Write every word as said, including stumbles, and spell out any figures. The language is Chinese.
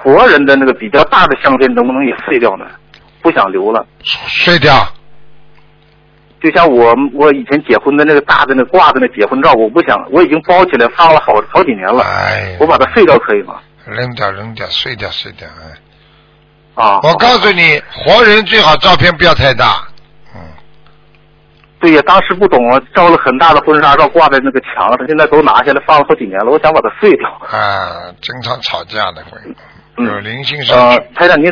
活人的那个比较大的相片能不能也碎掉呢？不想留了。 碎掉。 就像我我以前结婚的那个大的那挂的那结婚照，我不想，我已经包起来放了好好几年了， 哎， 我把它碎掉可以吗？ 扔掉扔掉，碎掉碎掉，哎。 啊！ 我告诉你，活人最好照片不要太大。嗯。 对呀，当时不懂啊，照了很大的婚纱照挂在那个墙上，现在都拿下来放了好几年了，我想把它碎掉。 啊，经常吵架的会，有灵性上去。 呃，台长您。